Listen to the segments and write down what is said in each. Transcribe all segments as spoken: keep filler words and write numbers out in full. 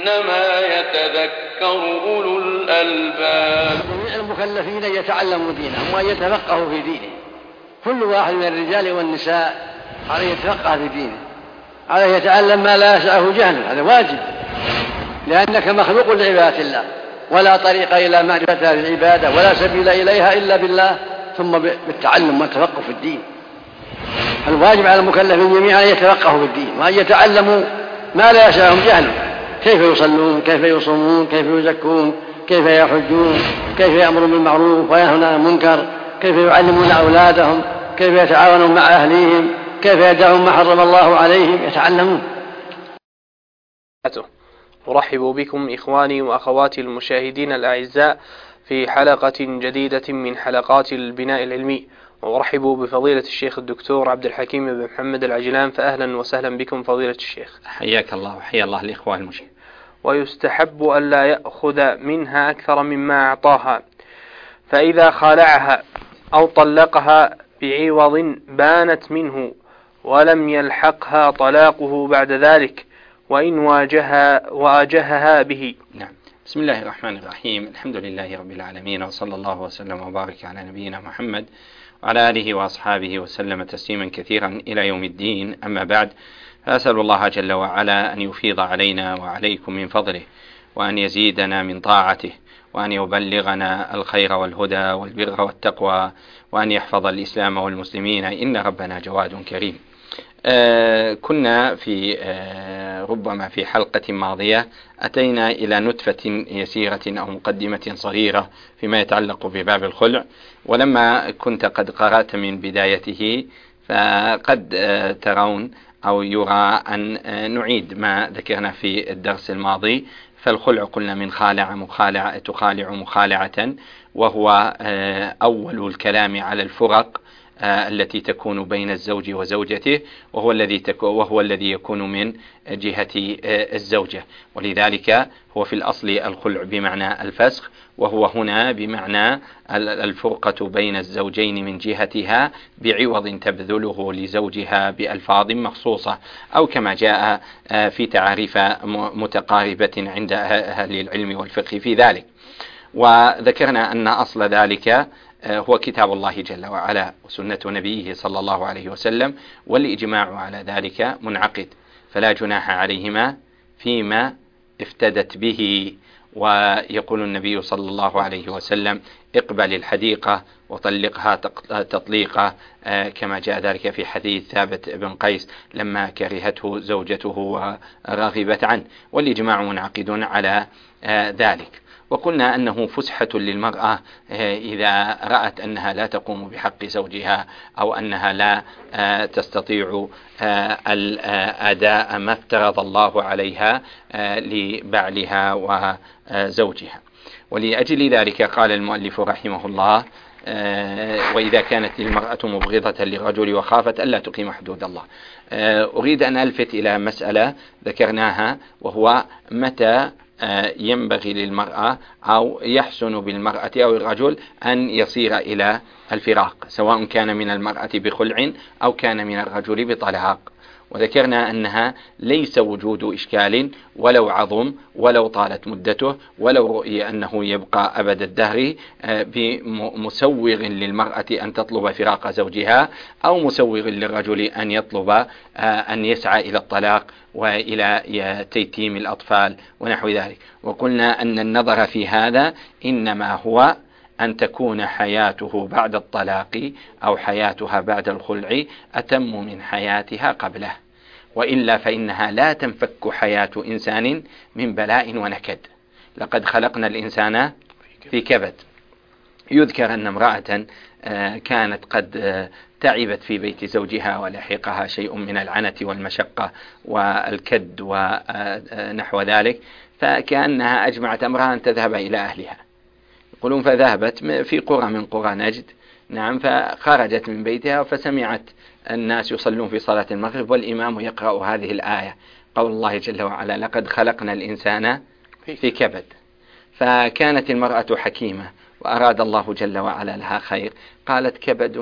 إنما يتذكر أولو الألباب. جميع المكلفين يتعلموا دينهم وأن يتفقهوا في دينه. كل واحد من الرجال والنساء عليه يتفقه في دينه، عليه يتعلم ما لا يسعه جهله، هذا واجب، لأنك مخلوق لعبادة الله، ولا طريق إلى معرفة هذه العبادة ولا سبيل إليها إلا بالله، ثم بالتعلم والتفقه في الدين. الواجب على المكلفين جميعا أن يتفقهوا في الدين وأن يتعلموا ما لا يسعهم جهله، كيف يصلون، كيف يصومون، كيف يزكون، كيف يحجون، كيف يأمرون بالمعروف وينهون عن المنكر، كيف يعلمون أولادهم، كيف يتعاونون مع أهليهم، كيف يدعون ما حرم الله عليهم، يتعلمون. أرحب بكم إخواني وأخواتي المشاهدين الأعزاء في حلقة جديدة من حلقات البناء العلمي، وأرحب بفضيلة الشيخ الدكتور عبد الحكيم بن محمد العجلان، فأهلا وسهلا بكم فضيلة الشيخ. حياك الله وحيا الله الإخوان المشاهدين. ويستحب أن لا يأخذ منها أكثر مما أعطاها، فإذا خالعها أو طلقها بعوض بانت منه ولم يلحقها طلاقه بعد ذلك، وإن واجهها واجهها به. نعم. بسم الله الرحمن الرحيم، الحمد لله رب العالمين، وصلى الله وسلم وبارك على نبينا محمد وعلى آله وأصحابه وسلم تسليما كثيرا إلى يوم الدين. أما بعد، فأسأل الله جل وعلا أن يفيض علينا وعليكم من فضله، وأن يزيدنا من طاعته، وأن يبلغنا الخير والهدى والبر والتقوى، وأن يحفظ الإسلام والمسلمين، إن ربنا جواد كريم. آه كنا في آه ربما في حلقة ماضية أتينا إلى نتفة يسيرة أو مقدمة صغيرة فيما يتعلق بباب الخلع، ولما كنت قد قرأت من بدايته فقد آه ترون أو يرى أن آه نعيد ما ذكرنا في الدرس الماضي. فالخلع قلنا من خالع مخالعة تخالع مخالعة، وهو آه أول الكلام على الفرق التي تكون بين الزوج وزوجته، وهو الذي وهو الذي يكون من جهة الزوجة، ولذلك هو في الأصل الخلع بمعنى الفسخ، وهو هنا بمعنى الفرقة بين الزوجين من جهتها بعوض تبذله لزوجها بألفاظ مخصوصة، أو كما جاء في تعاريف متقاربة عند أهل العلم والفقه في ذلك. وذكرنا أن أصل ذلك هو كتاب الله جل وعلا وسنة نبيه صلى الله عليه وسلم، والإجماع على ذلك منعقد، فلا جناح عليهما فيما افتدت به. ويقول النبي صلى الله عليه وسلم: اقبل الحديقة وطلقها تطليقا، كما جاء ذلك في حديث ثابت بن قيس لما كرهته زوجته ورغبت عنه، والإجماع منعقد على ذلك. وقلنا أنه فسحة للمرأة إذا رأت أنها لا تقوم بحق زوجها، أو أنها لا تستطيع الأداء ما افترض الله عليها لبعلها وزوجها. ولأجل ذلك قال المؤلف رحمه الله: وإذا كانت المرأة مبغضة للرجل وخافت ألا تقيم حدود الله. أريد أن ألفت إلى مسألة ذكرناها، وهو متى ينبغي للمرأة أو يحسن بالمرأة أو الرجل أن يصير إلى الفراق، سواء كان من المرأة بخلع أو كان من الرجل بطلاق. وذكرنا أنها ليس وجود إشكال ولو عظم ولو طالت مدته ولو رؤي أنه يبقى أبد الدهر بمسوغ للمرأة أن تطلب فراق زوجها، أو مسوغ للرجل أن يطلب أن يسعى إلى الطلاق وإلى تيتيم الأطفال ونحو ذلك. وقلنا أن النظر في هذا إنما هو أن تكون حياته بعد الطلاق أو حياتها بعد الخلع أتم من حياتها قبله، وإلا فإنها لا تنفك حياة إنسان من بلاء ونكد. لقد خلقنا الإنسان في كبد. يذكر أن امرأة كانت قد تعبت في بيت زوجها ولحقها شيء من العنة والمشقة والكد ونحو ذلك، فكأنها أجمعت أمرها أن تذهب إلى أهلها. يقولون فذهبت في قرى من قرى نجد، نعم، فخرجت من بيتها فسمعت الناس يصلون في صلاة المغرب والإمام يقرأ هذه الآية، قول الله جل وعلا: لقد خلقنا الإنسان في كبد. فكانت المرأة حكيمة وأراد الله جل وعلا لها خير، قالت: كبد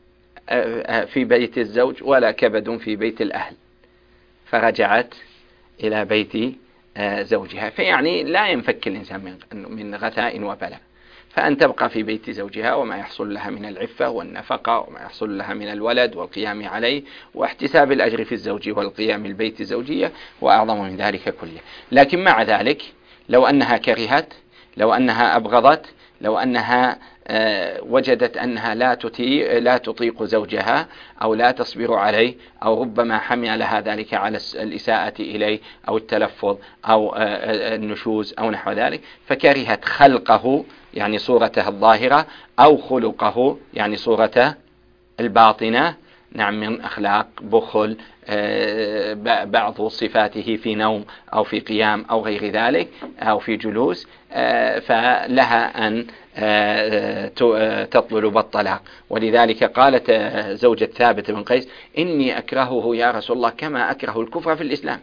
في بيت الزوج ولا كبد في بيت الأهل. فرجعت إلى بيت زوجها. فيعني لا ينفك الإنسان من غثاء وبلاء، فأن تبقى في بيت زوجها وما يحصل لها من العفة والنفقة وما يحصل لها من الولد والقيام عليه واحتساب الأجر في الزوج والقيام البيت الزوجية وأعظم من ذلك كله. لكن مع ذلك لو أنها كرهت، لو أنها أبغضت، لو أنها وجدت أنها لا تطيق, لا تطيق زوجها أو لا تصبر عليه، أو ربما حملها ذلك على الإساءة إليه أو التلفظ أو النشوز أو نحو ذلك، فكرهت خلقه يعني صورته الظاهرة أو خلقه يعني صورته الباطنة، نعم، من أخلاق، بخل، بعض صفاته في نوم أو في قيام أو غير ذلك أو في جلوس، فلها أن تطلب الطلاق. ولذلك قالت زوجة ثابت بن قيس: إني أكرهه يا رسول الله كما أكره الكفر في الإسلام.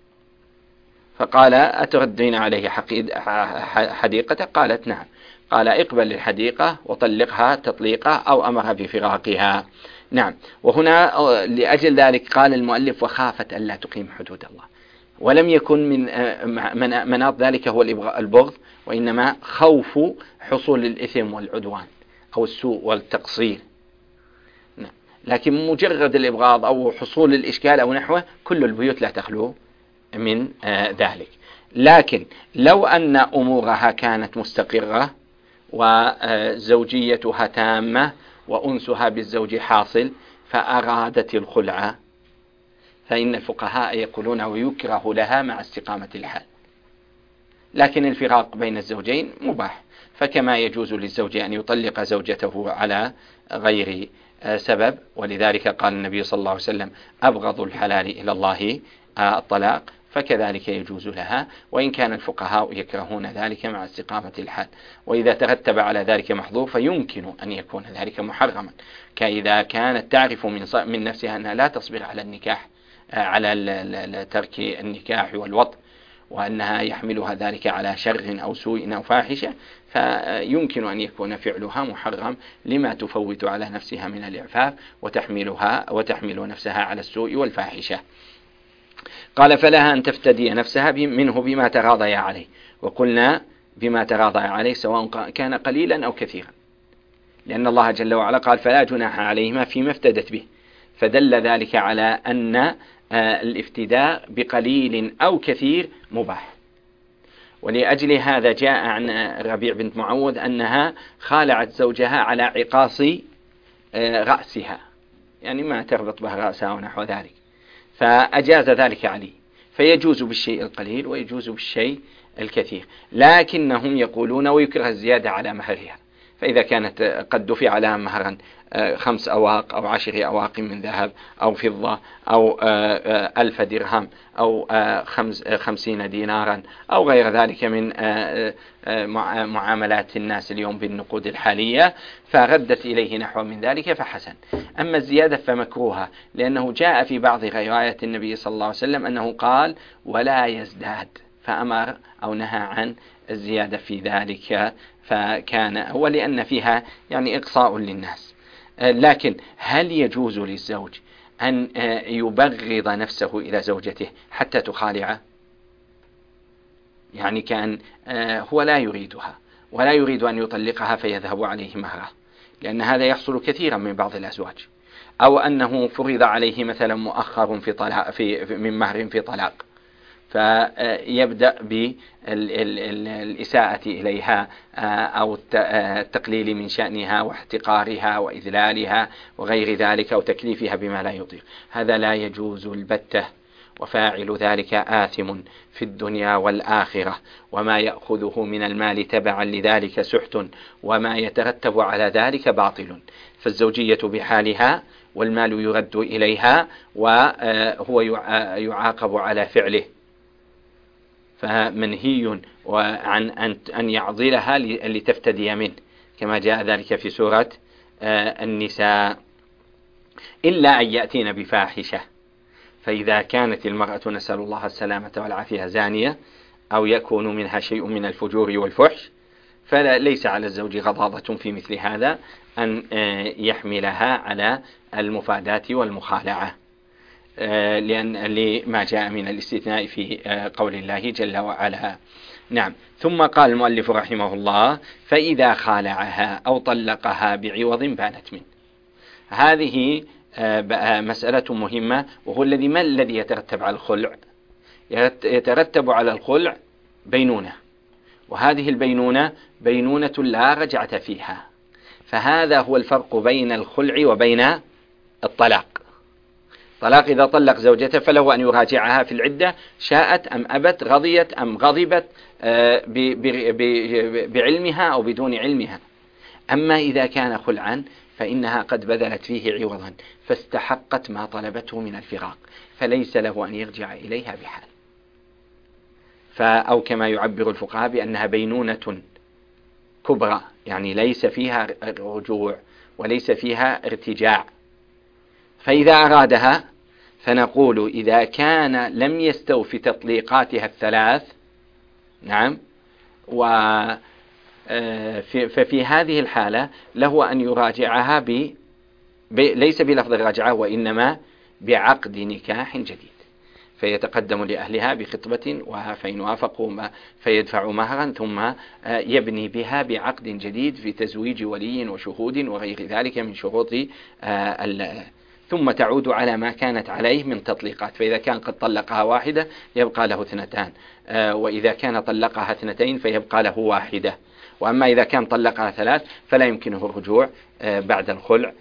فقال: أتردين عليه حديقته؟ قالت: نعم. قال: اقبل الحديقة وطلقها تطليقة أو أمرها بفراقها. نعم. وهنا لأجل ذلك قال المؤلف: وخافت ألا تقيم حدود الله. ولم يكن من مناط ذلك هو البغض، وإنما خوف حصول الإثم والعدوان أو السوء والتقصير. نعم. لكن مجرد الإبغاض أو حصول الإشكال أو نحوه كل البيوت لا تخلو من ذلك. لكن لو أن أمورها كانت مستقرة وزوجيتها تامة وأنسها بالزوج حاصل فأرادت الخلع، فإن الفقهاء يقولون: ويكره لها مع استقامة الحال. لكن الفراق بين الزوجين مباح، فكما يجوز للزوج أن يطلق زوجته على غير سبب، ولذلك قال النبي صلى الله عليه وسلم: أبغض الحلال إلى الله الطلاق، فكذلك يجوز لها، وإن كان الفقهاء يكرهون ذلك مع استقامة الحال. وإذا ترتب على ذلك محظور فيمكن أن يكون ذلك محرما، كإذا كانت تعرف من نفسها أنها لا تصبر على النكاح، على ترك النكاح والوطء، وأنها يحملها ذلك على شر أو سوء أو فاحشة، فيمكن أن يكون فعلها محرم لما تفوت على نفسها من الإعفاف وتحملها وتحمل نفسها على السوء والفاحشة. قال: فلها أن تفتدي نفسها منه بما تراضي عليه. وقلنا بما تراضي عليه سواء كان قليلا أو كثيرا، لأن الله جل وعلا قال: فلا جناح عليهما فيما افتدت به، فدل ذلك على أن الافتداء بقليل أو كثير مباح. ولأجل هذا جاء عن ربيع بنت معوذ أنها خالعت زوجها على عقاص رأسها، يعني ما تربط بها رأسها ونحو ذلك، فأجاز ذلك علي، فيجوز بالشيء القليل ويجوز بالشيء الكثير. لكنهم يقولون: ويكره الزيادة على مهرها، فإذا كانت قد دفع لها مهرا خمس أواق أو عشر أواق من ذهب أو فضة أو ألف درهم أو خمس خمسين دينارا أو غير ذلك من معاملات الناس اليوم بالنقود الحالية، فردت إليه نحو من ذلك فحسن. أما الزيادة فمكروهة، لأنه جاء في بعض روايات النبي صلى الله عليه وسلم أنه قال: ولا يزداد، فأمر أو نهى عن الزيادة في ذلك، فكان ولأن فيها يعني إقصاء للناس. لكن هل يجوز للزوج أن يبغض نفسه إلى زوجته حتى تخالعه؟ يعني كان هو لا يريدها ولا يريد أن يطلقها فيذهب عليه مهره، لأن هذا يحصل كثيرا من بعض الأزواج، أو أنه فرض عليه مثلا مؤخر في طلاق في من مهر في طلاق، فيبدأ بالإساءة إليها أو التقليل من شأنها واحتقارها وإذلالها وغير ذلك، أو تكليفها بما لا يطيق. هذا لا يجوز البتة، وفاعل ذلك آثم في الدنيا والآخرة، وما يأخذه من المال تبعا لذلك سحت، وما يترتب على ذلك باطل. فالزوجية بحالها والمال يرد إليها، وهو يعاقب على فعله، فمنهي عن أن يعضلها لتفتدي منه، كما جاء ذلك في سورة النساء، إلا أن يأتين بفاحشة. فإذا كانت المرأة، نسأل الله السلامة والعافية، زانية أو يكون منها شيء من الفجور والفحش، فليس على الزوج غضاضة في مثل هذا أن يحملها على المفاداة والمخالعة. لأن لما جاء من الاستثناء في قول الله جل وعلا. نعم. ثم قال المؤلف رحمه الله: فإذا خالعها أو طلقها بعوض بانت منه. هذه مسألة مهمة، وهو الذي ما الذي يترتب على الخلع؟ يترتب على الخلع بينونة، وهذه البينونة بينونة لا رجعة فيها. فهذا هو الفرق بين الخلع وبين الطلاق. طلاق إذا طلق زوجته فله أن يراجعها في العدة شاءت أم أبت، رضيت أم غضبت، بعلمها أو بدون علمها. أما إذا كان خلعا فإنها قد بذلت فيه عوضا فاستحقت ما طلبته من الفراق، فليس له أن يرجع إليها بحال. أو كما يعبر الفقهاء بأنها بينونة كبرى، يعني ليس فيها رجوع وليس فيها ارتجاع. فإذا أرادها فنقول إذا كان لم يستوفي تطليقاتها الثلاث، نعم، و ففي هذه الحالة له أن يراجعها ب... ب... ليس بلفظ الرجعة وإنما بعقد نكاح جديد، فيتقدم لأهلها بخطبة، فإن وافقوا ما فيدفع مهرا، ثم يبني بها بعقد جديد في تزويج ولي وشهود وغير ذلك من شروط ال... ثم تعود على ما كانت عليه من تطليقات. فإذا كان قد طلقها واحدة يبقى له اثنتان، وإذا كان طلقها اثنتين فيبقى له واحدة. وأما إذا كان طلقها ثلاث فلا يمكنه الرجوع بعد الخلع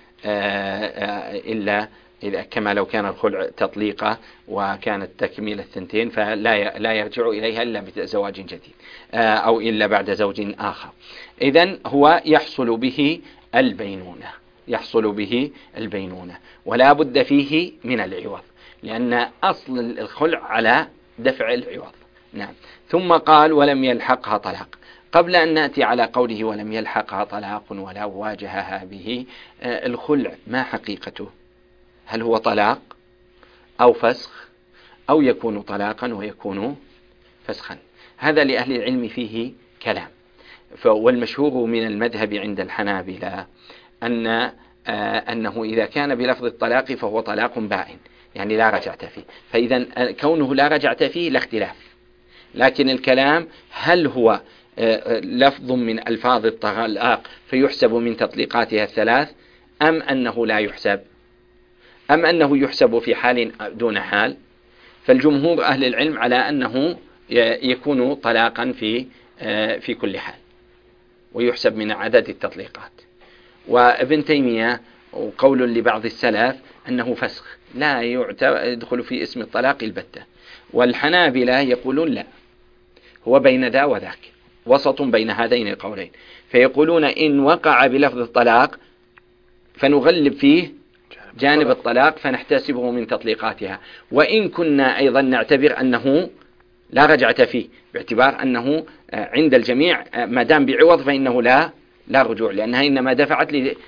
إلا إذا كما لو كان الخلع تطليقة وكانت تكميل الثنتين فلا لا يرجع إليها إلا بزواج جديد أو إلا بعد زوج آخر. إذن هو يحصل به البينونة، يحصل به البينونة ولا بد فيه من العوض، لأن أصل الخلع على دفع العوض. نعم. ثم قال: ولم يلحقها طلاق. قبل أن نأتي على قوله ولم يلحقها طلاق ولا واجهها به، الخلع ما حقيقته؟ هل هو طلاق أو فسخ أو يكون طلاقا ويكون فسخا؟ هذا لأهل العلم فيه كلام. والمشهور من المذهب عند الحنابلة أن أنه إذا كان بلفظ الطلاق فهو طلاق بائن، يعني لا رجعة فيه. فإذا كونه لا رجعة فيه لا اختلاف، لكن الكلام هل هو لفظ من ألفاظ الطلاق فيحسب من تطليقاتها الثلاث، أم أنه لا يحسب، أم أنه يحسب في حال دون حال؟ فالجمهور أهل العلم على أنه يكون طلاقا في في كل حال ويحسب من عدد التطليقات. وابن تيمية وقول لبعض السلف أنه فسخ لا يدخل في اسم الطلاق البتة. والحنابلة يقولون لا، هو بين ذا وذاك، وسط بين هذين القولين، فيقولون إن وقع بلفظ الطلاق فنغلب فيه جانب الطلاق فنحتسبه من تطليقاتها، وإن كنا أيضا نعتبر أنه لا رجعة فيه، باعتبار أنه عند الجميع ما دام بعوض فإنه لا لا رجوع، لأنها إنما دفعت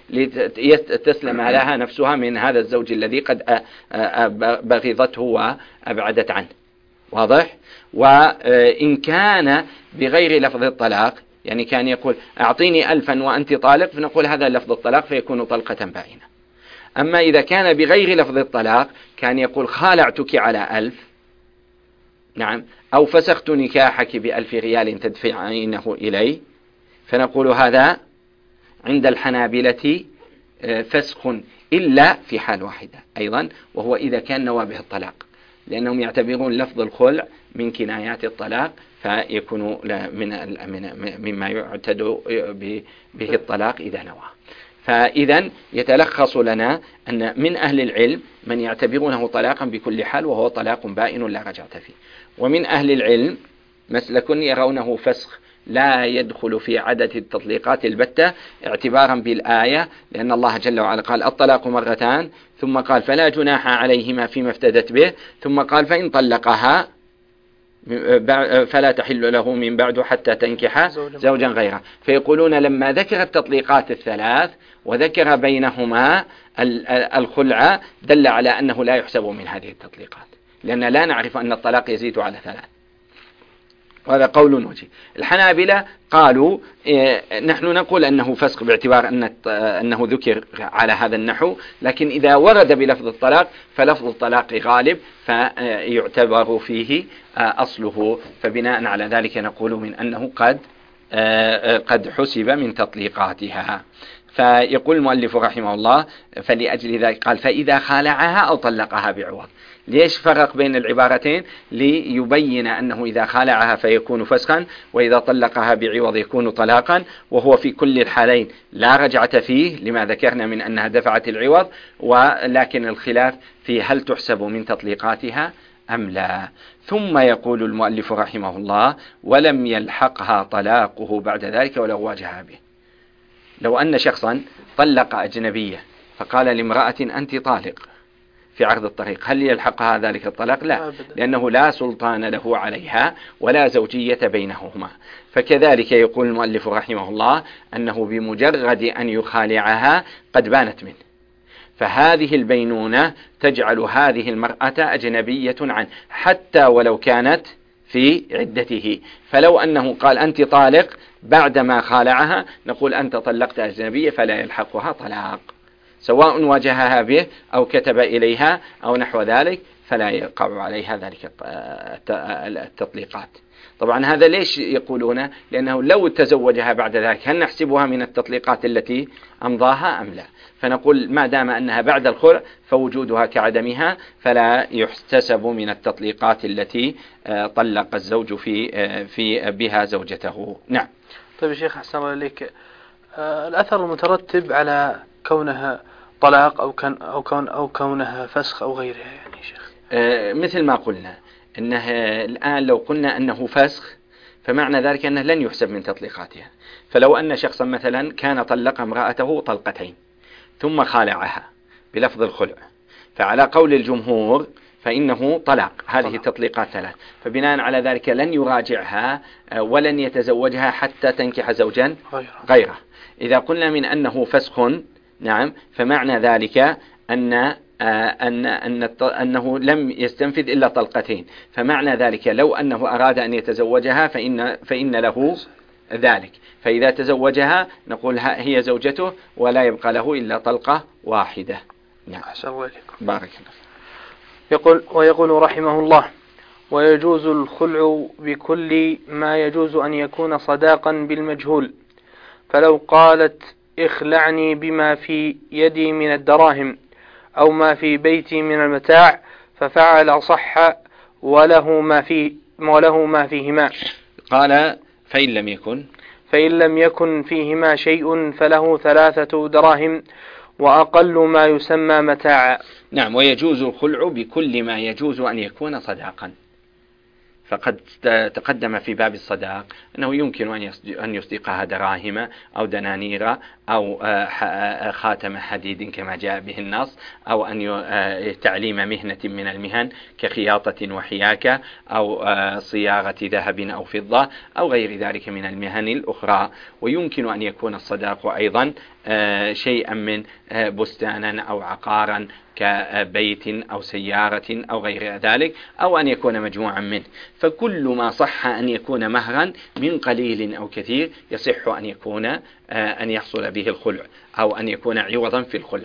لتسلم لها نفسها من هذا الزوج الذي قد بغضته وأبعدت عنه. واضح؟ وإن كان بغير لفظ الطلاق، يعني كان يقول أعطيني ألفا وأنت طالق، فنقول هذا لفظ الطلاق فيكون طلقة بائنة. أما إذا كان بغير لفظ الطلاق كان يقول خالعتك على ألف، نعم، أو فسخت نكاحك بألف ريال تدفعينه إلي، فنقول هذا عند الحنابلة فسخ إلا في حال واحدة أيضا، وهو إذا كان نوى به الطلاق، لأنهم يعتبرون لفظ الخلع من كنايات الطلاق، فيكون من مما يعتد به الطلاق إذا نوى. فإذا يتلخص لنا أن من أهل العلم من يعتبرونه طلاقا بكل حال وهو طلاق بائن لا رجعة فيه، ومن أهل العلم مسلك يرونه فسخ لا يدخل في عدد التطليقات البتة اعتبارا بالآية، لأن الله جل وعلا قال الطلاق مرتان، ثم قال فلا جناح عليهما فيما افتدت به، ثم قال فإن طلقها فلا تحل له من بعد حتى تنكح زوجا غيره. فيقولون لما ذكر التطليقات الثلاث وذكر بينهما الخلع دل على أنه لا يحسب من هذه التطليقات، لأن لا نعرف أن الطلاق يزيد على ثلاث. وهذا قول وجه. الحنابلة قالوا إيه نحن نقول أنه فسق باعتبار أن أنه ذكر على هذا النحو، لكن إذا ورد بلفظ الطلاق فلفظ الطلاق غالب فيعتبر فيه أصله، فبناء على ذلك نقول من أنه قد قد حسب من تطليقاتها. فيقول المؤلف رحمه الله فلأجل ذلك قال فإذا خالعها أو طلقها بعوض. ليش فرق بين العبارتين؟ ليبين أنه إذا خالعها فيكون فسخا، وإذا طلقها بعوض يكون طلاقا، وهو في كل الحالين لا رجعة فيه لما ذكرنا من أنها دفعت العوض، ولكن الخلاف في هل تحسب من تطليقاتها أم لا. ثم يقول المؤلف رحمه الله ولم يلحقها طلاقه بعد ذلك ولو واجهها به. لو أن شخصا طلق أجنبية فقال لامرأة أنت طالق في عرض الطريق، هل يلحقها ذلك الطلاق؟ لا، لأنه لا سلطان له عليها ولا زوجية بينهما. فكذلك يقول المؤلف رحمه الله أنه بمجرد أن يخالعها قد بانت منه، فهذه البينونة تجعل هذه المرأة أجنبية عنه حتى ولو كانت في عدته. فلو أنه قال أنت طالق بعدما خالعها نقول أنت طلقت أجنبية فلا يلحقها طلاق، سواء واجهها به أو كتب إليها أو نحو ذلك، فلا يقع عليها ذلك التطليقات. طبعا هذا ليش يقولون؟ لأنه لو تزوجها بعد ذلك هل نحسبها من التطليقات التي أمضاها أم لا؟ فنقول ما دام أنها بعد الخلع فوجودها كعدمها، فلا يحتسب من التطليقات التي طلق الزوج في في بها زوجته. نعم. طيب يا شيخ أحسن الله إليك، الأثر المترتب على كونها طلاق أو كان أو كون أو كونها فسخ أو غيرها يعني شيخ. مثل ما قلنا أنه الآن لو قلنا أنه فسخ فمعنى ذلك أنه لن يحسب من تطليقاتها. فلو أن شخصا مثلا كان طلق امرأته طلقتين ثم خالعها بلفظ الخلع، فعلى قول الجمهور فإنه طلاق، هذه التطليقات ثلاث، فبناء على ذلك لن يراجعها ولن يتزوجها حتى تنكح زوجا غيره. إذا قلنا من أنه فسخ نعم فمعنى ذلك أن أن أن أنه لم يستنفذ إلا طلقتين، فمعنى ذلك لو أنه أراد أن يتزوجها فإن فإن له ذلك، فإذا تزوجها نقول هي زوجته ولا يبقى له إلا طلقة واحدة. نعم. أحسن الله إليكم. بارك الله. يقول ويقول رحمه الله ويجوز الخلع بكل ما يجوز أن يكون صداقا بالمجهول، فلو قالت اخلعني بما في يدي من الدراهم أو ما في بيتي من المتاع ففعل صح وله ما فيه وله ما فيهما. قال فإن لم يكن فإن لم يكن فيهما شيء فله ثلاثة دراهم وأقل ما يسمى متاعا. نعم. ويجوز الخلع بكل ما يجوز أن يكون صداقا، فقد تقدم في باب الصداق أنه يمكن أن يصدقها دراهم أو دنانير أو خاتم حديد كما جاء به النص، أو أن تعليم مهنة من المهن كخياطة وحياكة أو صياغة ذهب أو فضة أو غير ذلك من المهن الأخرى. ويمكن أن يكون الصداق أيضا شيئا من بستانا أو عقارا كبيت أو سيارة أو غير ذلك، أو أن يكون مجموعا منه. فكل ما صح أن يكون مهرا من قليل أو كثير يصح أن يكون أن يحصل به الخلع، أو أن يكون عوضا في الخلع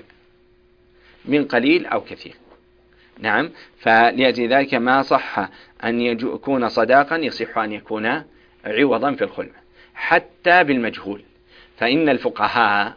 من قليل أو كثير. نعم. فلأجل ذلك ما صح أن يكون صداقا يصح أن يكون عوضا في الخلع حتى بالمجهول، فإن الفقهاء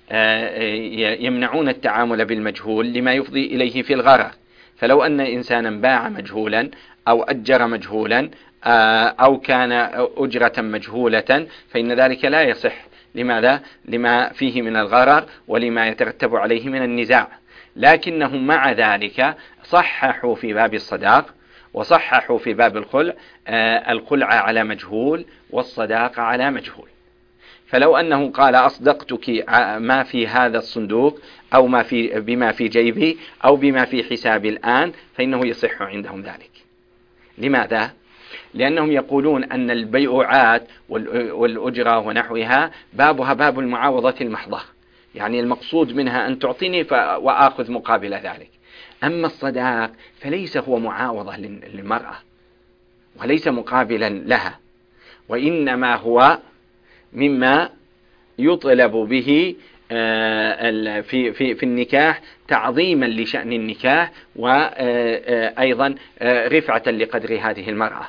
يمنعون التعامل بالمجهول لما يفضي إليه في الغرر. فلو أن إنسانا باع مجهولا أو أجر مجهولا أو كان أجرة مجهولة فإن ذلك لا يصح. لماذا؟ لما فيه من الغرر ولما يترتب عليه من النزاع. لكنهم مع ذلك صححوا في باب الصداق وصححوا في باب الخلع الخلع على مجهول والصداق على مجهول. فلو أنه قال أصدقتك ما في هذا الصندوق أو ما في بما في جيبي أو بما في حسابي الآن فإنه يصح عندهم ذلك. لماذا؟ لأنهم يقولون أن البيعات والأجرة ونحوها بابها باب المعاوضة المحضة، يعني المقصود منها أن تعطيني وآخذ مقابل ذلك. أما الصداق فليس هو معاوضة للمرأة وليس مقابلا لها، وإنما هو مما يطلب به في في في النكاح تعظيما لشأن النكاح، وأيضا رفعة لقدر هذه المرأة.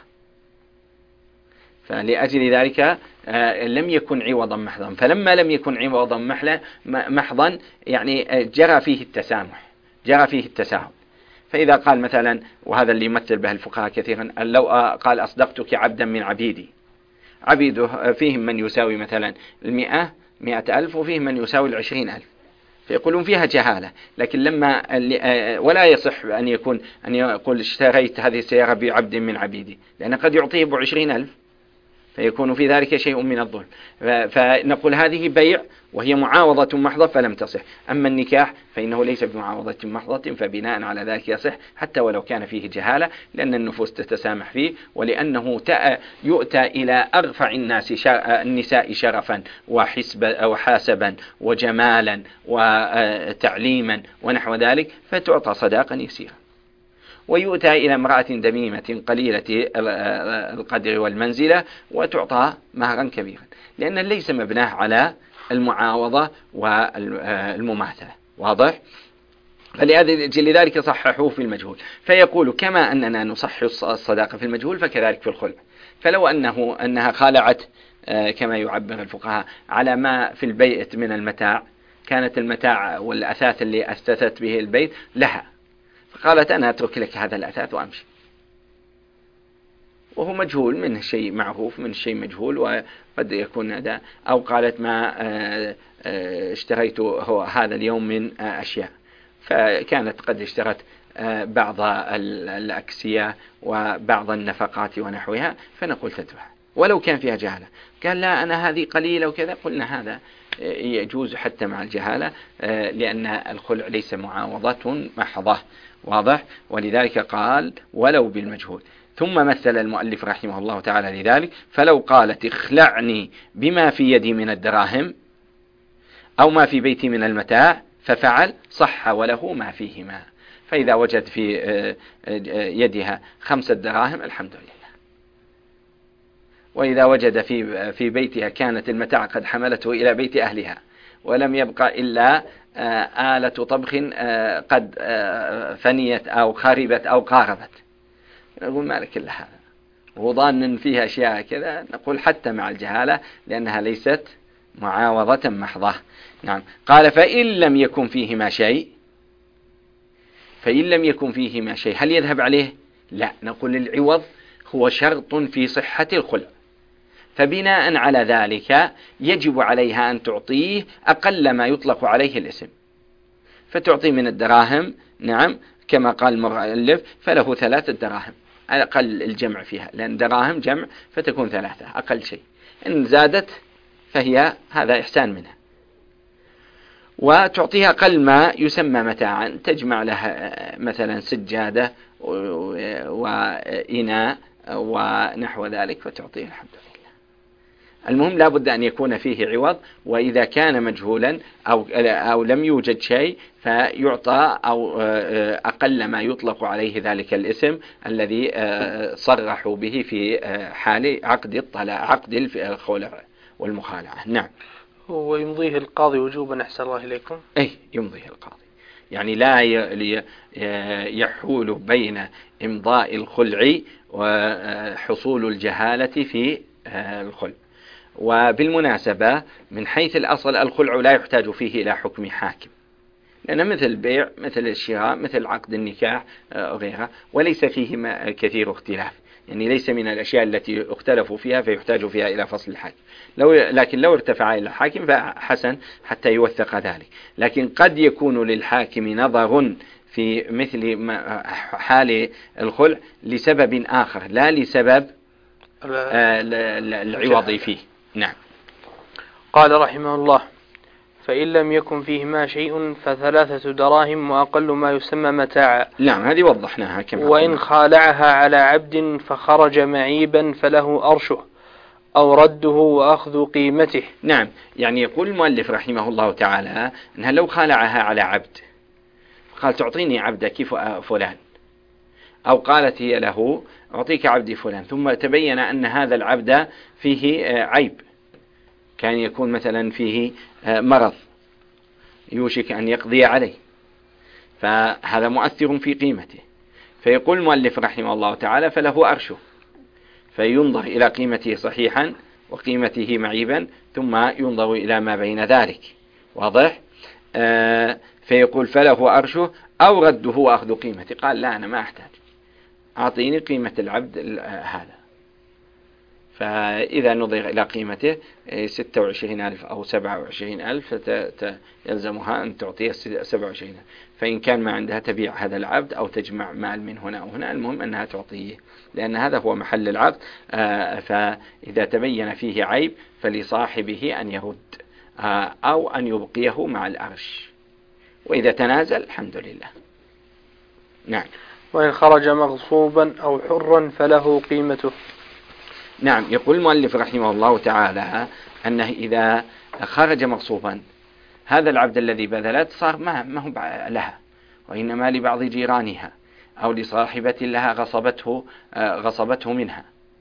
فلأجل ذلك لم يكن عوضا محضا، فلما لم يكن عوضا محضا يعني جرى فيه التسامح، جرى فيه التساهل. فإذا قال مثلا، وهذا اللي يمثل به الفقهاء كثيرا، لو قال أصدقتك عبدا من عبيدي، عبيده فيهم من يساوي مثلا المئة مئة ألف، وفيهم من يساوي العشرين ألف، فيقولون فيها جهالة. لكن لما ولا يصح أن يكون أن يقول اشتريت هذه السيارة بعبد من عبيدي، لأن قد يعطيه بعشرين ألف، فيكون في ذلك شيء من الظلم. فنقول هذه بيع وهي معاوضة محضة فلم تصح. أما النكاح فإنه ليس بمعاوضة محضة، فبناء على ذلك يصح حتى ولو كان فيه جهالة، لأن النفوس تتسامح فيه، ولأنه يؤتى إلى أرفع الناس النساء شرفا وحسبا وجمالا وتعليما ونحو ذلك، فتعطى صداقا يسيرا. ويؤتى إلى امرأة دميمة قليلة القدر والمنزلة وتعطى مهرا كبيرا، لأن ليس مبناه على المعاوضة والمماثلة. واضح؟ فلذلك صححوه في المجهول. فيقول كما أننا نصحح الصداقة في المجهول فكذلك في الخلع. فلو أنه أنها خالعت كما يعبر الفقهاء على ما في البيت من المتاع، كانت المتاع والأثاث اللي أثثت به البيت لها، فقالت أنا أترك لك هذا الأثاث وأمشي، وهو مجهول، من شيء معروف من شيء مجهول وقد يكون هذا. أو قالت ما اشتريت هو هذا اليوم من أشياء، فكانت قد اشترت بعض الأكسية وبعض النفقات ونحوها، فنقول تتبع ولو كان فيها جهالة. قال لا أنا هذه قليلة وكذا، قلنا هذا يجوز حتى مع الجهالة، لأن الخلع ليس معاوضة محضة. واضح؟ ولذلك قال ولو بالمجهول. ثم مثل المؤلف رحمه الله تعالى لذلك، فلو قالت اخلعني بما في يدي من الدراهم أو ما في بيتي من المتاع ففعل، صح وله ما فيهما. فإذا وجد في يدها خمسة دراهم الحمد لله، وإذا وجد في في بيتها كانت المتاع قد حملته إلى بيت أهلها ولم يبقى إلا آلة طبخ قد فنيت أو خربت أو قاربت، نقول ما لك إلا هذا، وظان فيها أشياء كذا، نقول حتى مع الجهالة لأنها ليست معاوضة محضة. نعم. قال فإن لم يكن فيهما شيء، فإن لم يكن فيهما شيء هل يذهب عليه؟ لا، نقول العوض هو شرط في صحة الخلع، فبناء على ذلك يجب عليها أن تعطيه أقل ما يطلق عليه الاسم، فتعطي من الدراهم. نعم، كما قال المؤلف فله ثلاثة دراهم، أقل الجمع فيها، لأن دراهم جمع فتكون ثلاثة أقل شيء، إن زادت فهي هذا إحسان منها. وتعطيها أقل ما يسمى متاعا، تجمع لها مثلا سجادة وإناء ونحو ذلك فتعطيه الحمد لله. المهم لا بد أن يكون فيه عوض، وإذا كان مجهولا أو أو لم يوجد شيء فيعطى أو أقل ما يطلق عليه ذلك الاسم الذي صرحوا به في حال عقد الطلاق، عقد الخلع والمخالعة. نعم. ويمضيه القاضي وجوبا أحسن الله إليكم؟ أي يمضيه القاضي، يعني لا يحول بين إمضاء الخلع وحصول الجهالة في الخلع. وبالمناسبة من حيث الأصل الخلع لا يحتاج فيه إلى حكم حاكم، لأن مثل البيع مثل الشراء مثل عقد النكاح وغيرها، وليس فيه كثير اختلاف، يعني ليس من الأشياء التي اختلفوا فيها فيحتاج فيها إلى فصل الحاكم. لو لكن لو ارتفع إلى الحاكم فحسن حتى يوثق ذلك. لكن قد يكون للحاكم نظر في مثل حال الخلع لسبب آخر لا لسبب العوض فيه. نعم. قال رحمه الله فإن لم يكن فيهما شيء فثلاثة دراهم وأقل ما يسمى متاعا. نعم، هذه وضحناها كما. وإن خالعها على عبد فخرج معيبا فله أرشه أو رده وأخذ قيمته. نعم، يعني يقول المؤلف رحمه الله تعالى أنها لو خالعها على عبد، قال تعطيني عبدك فلان، أو قالت هي له أعطيك عبدي فلان، ثم تبين أن هذا العبد فيه عيب، كان يكون مثلا فيه مرض يوشك أن يقضي عليه، فهذا مؤثر في قيمته. فيقول المؤلف رحمه الله تعالى فله أرشه، فينظر إلى قيمته صحيحا وقيمته معيبا، ثم ينظر إلى ما بين ذلك. واضح؟ آه فيقول فله أرشه أو رده وأخذ قيمته. قال لا أنا ما أحتاج، أعطيني قيمة العبد هذا. فإذا نظر إلى قيمته ستة وعشرين ألف أو سبعة وعشرين ألف يلزمها أن تعطيه سبعة وعشرين ألف، فإن كان ما عندها تبيع هذا العبد أو تجمع مال من هنا أو هنا، المهم أنها تعطيه، لأن هذا هو محل العقد. فإذا تبين فيه عيب فلصاحبه أن يرد أو أن يبقيه مع الأرش، وإذا تنازل الحمد لله. نعم. وإن خرج مغصوبا أو حرا فله قيمته. نعم. يقول المؤلف رحمه الله تعالى أنه إذا خرج مغصوبا، هذا العبد الذي بذلت صار ما ما هو لها، وإنما لبعض جيرانها أو لصاحبة لها غصبته غصبته منها.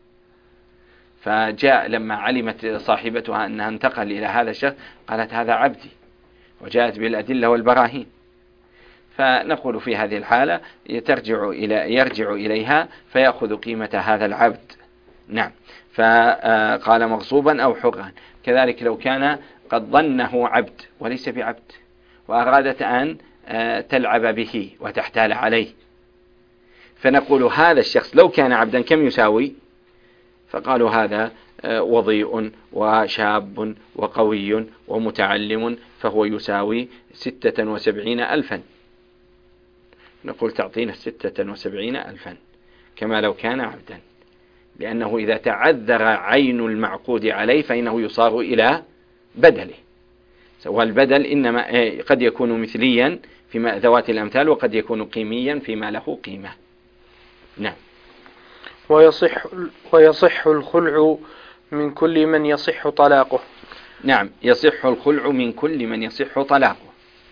فجاء لما علمت صاحبتها أنها انتقل إلى هذا الشخص قالت هذا عبدي، وجاءت بالأدلة والبراهين. فنقول في هذه الحالة ترجع إلى يرجع إليها فيأخذ قيمة هذا العبد. نعم. فقال مغصوبا أو حرا. كذلك لو كان قد ظنه عبد وليس بعبد، وأرادت أن تلعب به وتحتال عليه، فنقول هذا الشخص لو كان عبدا كم يساوي؟ فقالوا هذا وضيء وشاب وقوي ومتعلم فهو يساوي ستة وسبعين ألفا. نقول تعطينا ستة وسبعين ألفا كما لو كان عبدا، لأنه إذا تعذر عين المعقود عليه فإنه يصار إلى بدله. والبدل إنما قد يكون مثليا في ذوات الأمثال، وقد يكون قيميا فيما له قيمة. نعم. ويصح ويصح الخلع من كل من يصح طلاقه. نعم. يصح الخلع من كل من يصح طلاقه.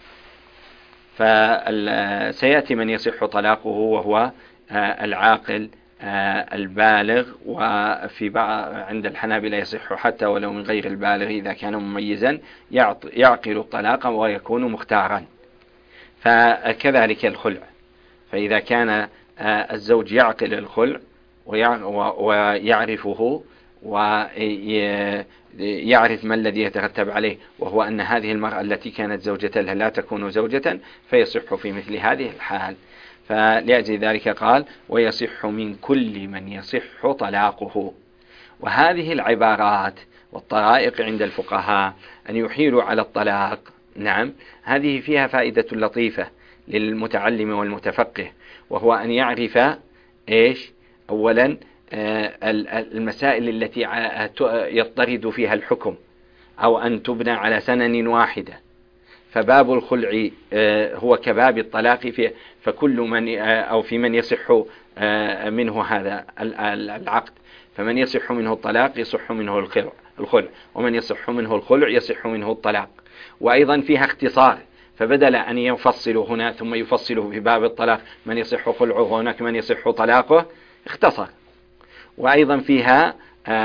فسيأتي من يصح طلاقه وهو العاقل البالغ، وفي بعض عند الحنابلة يصح حتى ولو من غير البالغ إذا كان مميزا يعقل الطلاق ويكون مختارا. فكذلك الخلع، فإذا كان الزوج يعقل الخلع ويعرفه ويعرف ما الذي يترتب عليه، وهو أن هذه المرأة التي كانت زوجة له لا تكون زوجة، فيصح في مثل هذه الحال. فلأجل ذلك قال ويصح من كل من يصح طلاقه. وهذه العبارات والطرائق عند الفقهاء أن يحيلوا على الطلاق. نعم. هذه فيها فائدة لطيفة للمتعلم والمتفقه، وهو أن يعرف إيش أولا المسائل التي يضطرد فيها الحكم أو أن تبنى على سنن واحدة. فباب الخلع هو كباب الطلاق، في فكل من أو في من يصح منه هذا العقد، فمن يصح منه الطلاق يصح منه الخلع، ومن يصح منه الخلع يصح منه الطلاق. وأيضا فيها اختصار، فبدل أن يفصلوا هنا ثم يفصلوا في باب الطلاق من يصح خلعه هناك من يصح طلاقه، اختصر. وأيضا فيها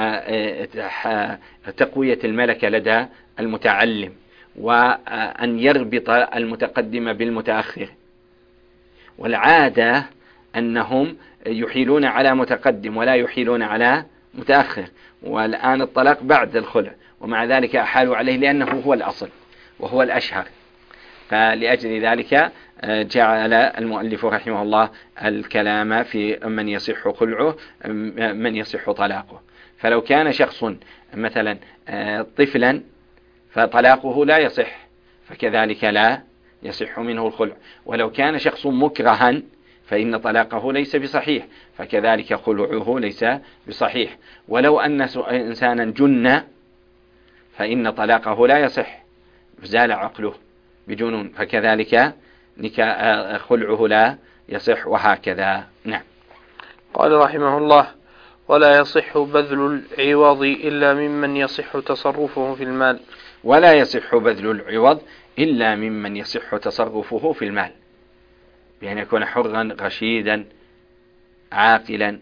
تقوية الملكة لدى المتعلم، وأن يربط المتقدم بالمتأخر. والعادة أنهم يحيلون على متقدم ولا يحيلون على متأخر، والآن الطلاق بعد الخلع، ومع ذلك أحالوا عليه لأنه هو الأصل وهو الأشهر. فلأجل ذلك جعل المؤلف رحمه الله الكلام في من يصح خلعه من يصح طلاقه. فلو كان شخص مثلا طفلا فطلاقه لا يصح، فكذلك لا يصح منه الخلع. ولو كان شخص مكرها فإن طلاقه ليس بصحيح، فكذلك خلعه ليس بصحيح. ولو أن إنسانا جن فإن طلاقه لا يصح، زال عقله بجنون، فكذلك خلعه لا يصح، وهكذا. نعم. قال رحمه الله ولا يصح بذل العوض إلا ممن يصح تصرفه في المال. ولا يصح بذل العوض إلا ممن يصح تصرفه في المال، بأن يكون حرا رشيدا عاقلا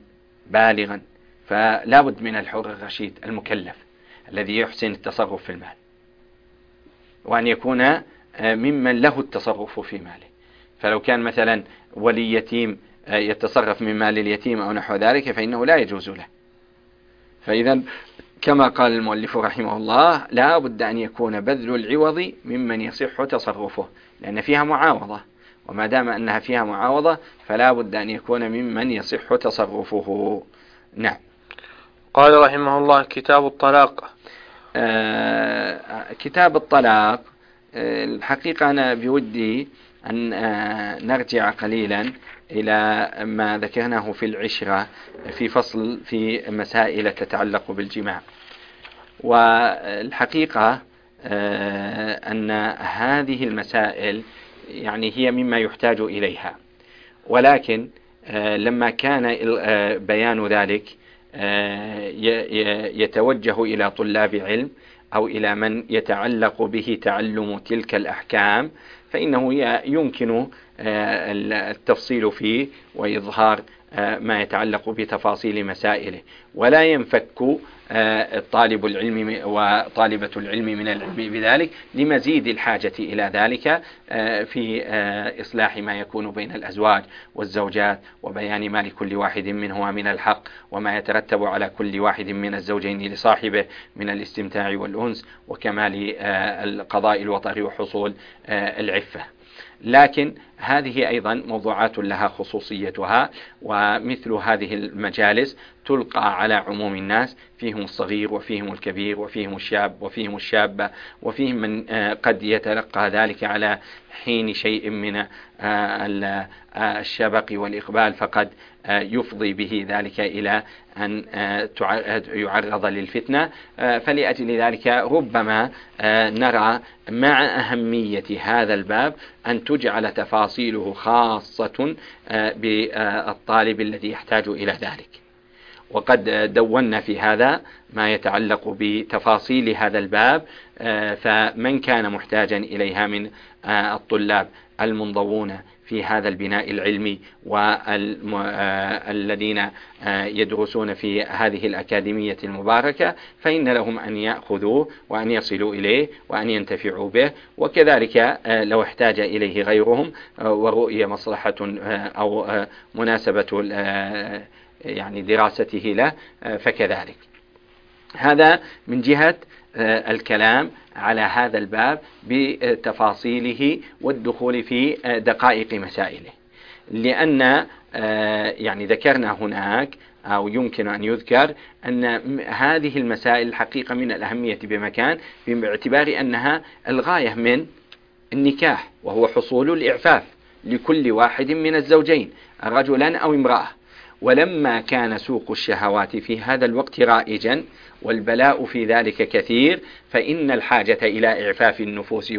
بالغا، فلا بد من الحر الرشيد المكلف الذي يحسن التصرف في المال، وأن يكون ممن له التصرف في ماله. فلو كان مثلا ولي يتيم يتصرف من مال اليتيم أو نحو ذلك فإنه لا يجوز له. فإذا كما قال المؤلف رحمه الله لا بد أن يكون بذل العوض ممن يصح تصرفه، لأن فيها معاوضة، وما دام أنها فيها معاوضة فلا بد أن يكون ممن يصح تصرفه. نعم. قال رحمه الله: كتاب الطلاق. آه كتاب الطلاق، آه الحقيقة أنا بودي أن آه نرجع قليلا إلى ما ذكرناه في العشرة في فصل في مسائل تتعلق بالجماع. والحقيقة آه أن هذه المسائل يعني هي مما يحتاج إليها، ولكن آه لما كان آه بيان ذلك آه يتوجه إلى طلاب علم أو إلى من يتعلق به تعلم تلك الأحكام، فإنه يمكن التفصيل فيه وإظهار ما يتعلق بتفاصيل مسائله، ولا ينفك طالب العلم وطالبة العلم من العلم بذلك لمزيد الحاجة إلى ذلك في إصلاح ما يكون بين الأزواج والزوجات، وبيان ما لكل واحد منهما من الحق، وما يترتب على كل واحد من الزوجين لصاحبه من الاستمتاع والأنس وكمال القضاء الوطر وحصول العفة. لكن هذه أيضا موضوعات لها خصوصيتها، ومثل هذه المجالس تلقى على عموم الناس، فيهم الصغير وفيهم الكبير وفيهم الشاب وفيهم الشابة، وفيهم من قد يتلقى ذلك على حين شيء من الشبق والإقبال، فقد يفضي به ذلك إلى أن يعرض للفتنة. فلأجل ذلك ربما نرى مع أهمية هذا الباب أن تجعل تفاصيله خاصة بالطالب الذي يحتاج إلى ذلك. وقد دوننا في هذا ما يتعلق بتفاصيل هذا الباب، فمن كان محتاجا إليها من الطلاب المنضوون في هذا البناء العلمي والذين يدرسون في هذه الأكاديمية المباركة، فإن لهم أن يأخذوه وأن يصلوا إليه وأن ينتفعوا به. وكذلك لو احتاج إليه غيرهم ورؤية مصلحة أو مناسبة يعني دراسته له فكذلك. هذا من جهة الكلام على هذا الباب بتفاصيله والدخول في دقائق مسائله، لأن يعني ذكرنا هناك أو يمكن أن يذكر أن هذه المسائل الحقيقة من الأهمية بمكان، باعتبار أنها الغاية من النكاح، وهو حصول الإعفاف لكل واحد من الزوجين رجلا أو امرأة. ولما كان سوق الشهوات في هذا الوقت رائجا والبلاء في ذلك كثير، فإن الحاجة إلى إعفاف النفوس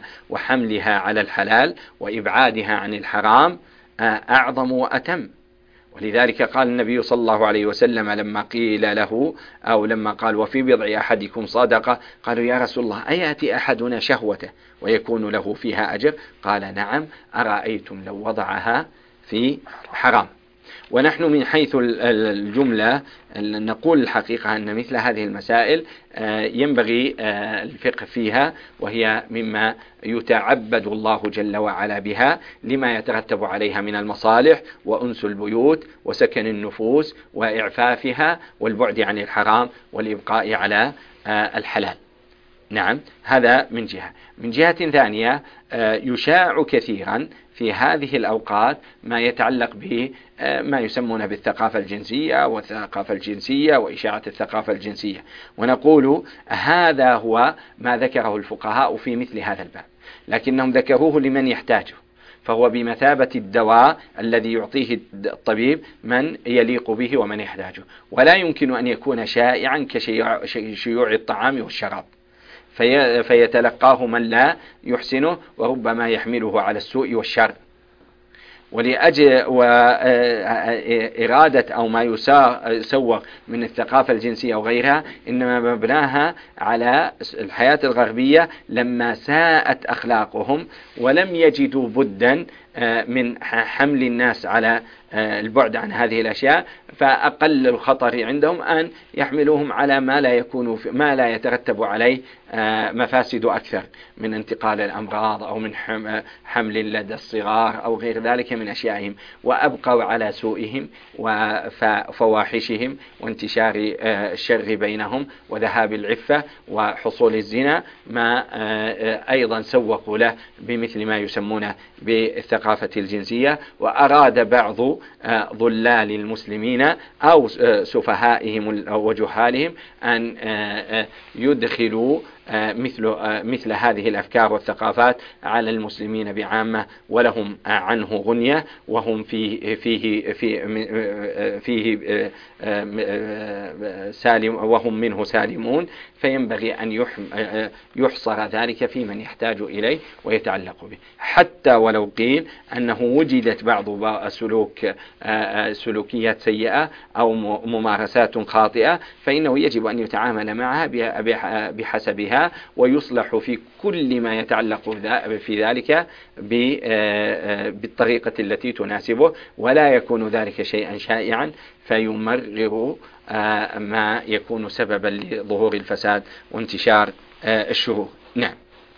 وحملها على الحلال وإبعادها عن الحرام أعظم وأتم. ولذلك قال النبي صلى الله عليه وسلم لما قيل له أو لما قال وفي بضع أحدكم صدقة، قالوا يا رسول الله أيأتي أحدنا شهوته ويكون له فيها أجر؟ قال نعم، أرأيتم لو وضعها في حرام. ونحن من حيث الجملة نقول الحقيقة أن مثل هذه المسائل ينبغي الفقه فيها، وهي مما يتعبد الله جل وعلا بها لما يترتب عليها من المصالح وأنس البيوت وسكن النفوس وإعفافها والبعد عن الحرام والإبقاء على الحلال. نعم، هذا من جهة. من جهة ثانية يشاع كثيرا في هذه الأوقات ما يتعلق بما يسمون بالثقافة الجنسية والثقافة الجنسية وإشاعة الثقافة الجنسية، ونقول هذا هو ما ذكره الفقهاء في مثل هذا الباب، لكنهم ذكروه لمن يحتاجه، فهو بمثابة الدواء الذي يعطيه الطبيب من يليق به ومن يحتاجه، ولا يمكن أن يكون شائعا كشيوع الطعام والشراب في فيتلقاه من لا يحسنه وربما يحمله على السوء والشر. ولأجل وإرادة أو ما يسوق من الثقافة الجنسية وغيرها إنما مبناها على الحياة الغربية لما ساءت أخلاقهم ولم يجدوا بدا من حمل الناس على البعد عن هذه الأشياء، فأقل الخطر عندهم أن يحملوهم على ما لا يكون ما لا يترتب عليه مفاسد أكثر من انتقال الأمراض أو من حمل لدى الصغار أو غير ذلك من أشيائهم، وأبقوا على سوءهم وفواحشهم وانتشار الشر بينهم وذهاب العفة وحصول الزنا، ما أيضا سوقوا له بمثل ما يسمونه بالثقافة الجنسية. وأراد بعض ضلال المسلمين أو سفهائهم وجهالهم أن يدخلوا مثل مثل هذه الأفكار والثقافات على المسلمين بعامة، ولهم عنه غنية، وهم فيه فيه فيه فيه سالم وهم منه سالمون، فينبغي أن يحصر ذلك في من يحتاج إليه ويتعلق به، حتى ولو قيل أنه وجدت بعض سلوك سلوكيات سيئة أو ممارسات خاطئة، فإنه يجب أن يتعامل معها بحسبها، ويصلح في كل ما يتعلق في ذلك بالطريقة التي تناسبه، ولا يكون ذلك شيئا شائعا فيمرر ما يكون سببا لظهور الفساد وانتشار الشرور. نعم.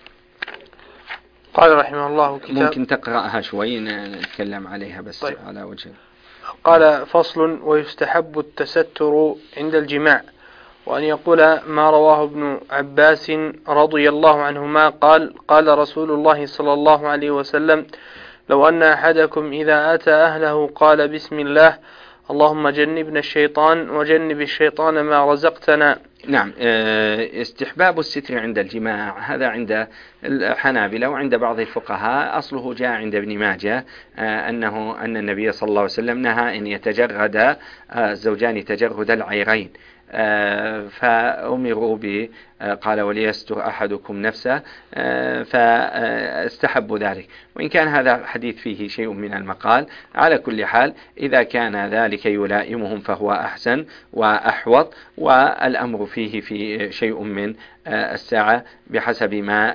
قال رحمه الله كتاب، ممكن تقرأها شوي نتكلم عليها بس. طيب. على وجه. قال: فصل: ويستحب التستر عند الجماع، وأن يقول ما رواه ابن عباس رضي الله عنهما قال: قال رسول الله صلى الله عليه وسلم: لو أن أحدكم إذا أتى أهله قال بسم الله اللهم جنبنا الشيطان وجنب الشيطان ما رزقتنا. نعم. استحباب الستر عند الجماع هذا عند الحنابلة وعند بعض الفقهاء أصله جاء عند ابن ماجه أنه أن النبي صلى الله عليه وسلم نهى أن يتجرد الزوجان تجرد العيرين، فأمروا ب قال وليستر أحدكم نفسه، فاستحبوا ذلك، وإن كان هذا الحديث فيه شيء من المقال. على كل حال إذا كان ذلك يلائمهم فهو أحسن وأحوط، والأمر فيه في شيء من الساعة بحسب ما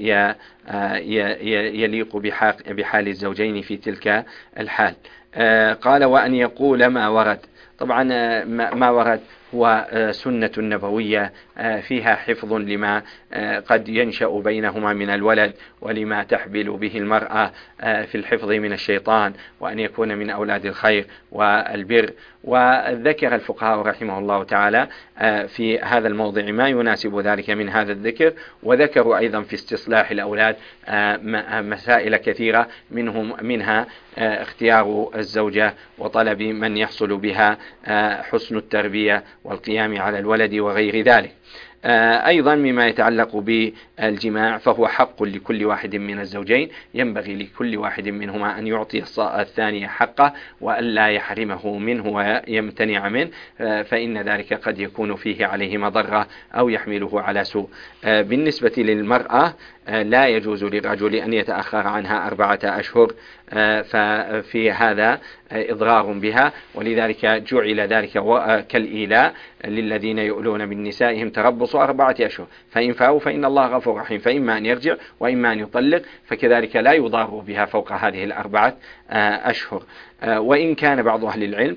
يليق بحال الزوجين في تلك الحال. قال: وأن يقول ما ورد. طبعا ما ورد هو سنة نبوية فيها حفظ لما قد ينشأ بينهما من الولد، ولما تحبل به المرأة في الحفظ من الشيطان، وأن يكون من أولاد الخير والبر. وذكر الفقهاء رحمه الله تعالى في هذا الموضع ما يناسب ذلك من هذا الذكر، وذكروا أيضا في استصلاح الأولاد مسائل كثيرة، منهم منها اختيار الزوجة وطلب من يحصل بها حسن التربية والقيام على الولد وغير ذلك. أيضا مما يتعلق بالجماع فهو حق لكل واحد من الزوجين، ينبغي لكل واحد منهما أن يعطي الثاني حقه وألا يحرمه منه ويمتنع منه، فإن ذلك قد يكون فيه عليه مضرة أو يحمله على سوء. بالنسبة للمرأة لا يجوز للرجل أن يتأخر عنها أربعة أشهر، ففي هذا إضرار بها، ولذلك جعل ذلك كالإيلاء للذين يؤلون من نسائهم تربص أربعة أشهر، فإن فاءوا فإن الله غفور رحيم، فإما أن يرجع وإما أن يطلق، فكذلك لا يضار بها فوق هذه الأربعة أشهر. وإن كان بعض أهل العلم